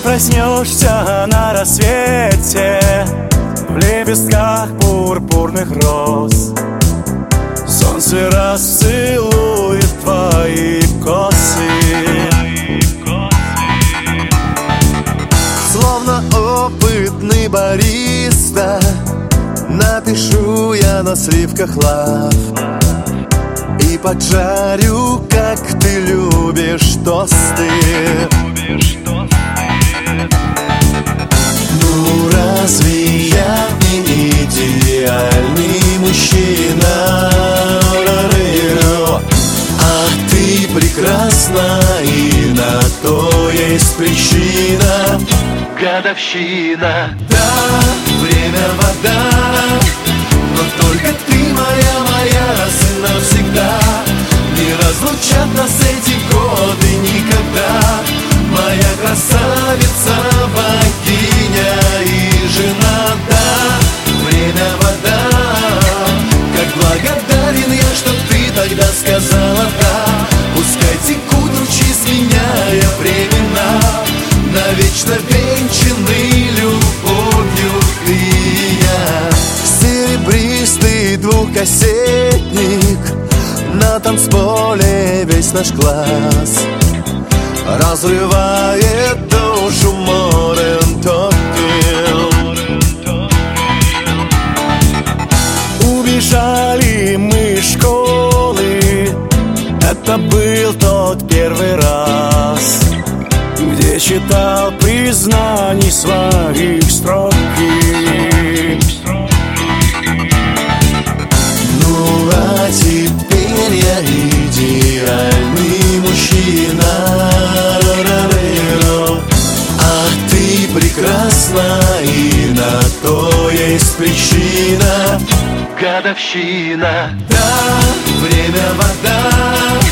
проснешься на рассвете в лепестках пурпурных роз. Солнце расцелует твои косы. Словно опытный бариста напишу я на сливках лав и поджарю, как ты любишь, тосты. Ну разве я не идеальный мужчина? А ты прекрасна, и на то есть причина. Годовщина. Да, время вода, но только ты моя раз и навсегда. Не разлучат нас эти годы никогда. Моя красавица, богиня и жена. Да, время вода. Как благодарен я, что ты тогда сказала да. Пускай текут ручьи, сменяя времена, навечно венчаны любовью ты и я. Серебристый двухкассетник на танцполе весь наш класс разрывает душу Modern Talking. Убежали мы из школы, это был тот первый раз, где читал признаний своих строки. Ну а теперь я идеальный мужчина. А ты прекрасна, и на то есть причина. Годовщина. Да, время вода,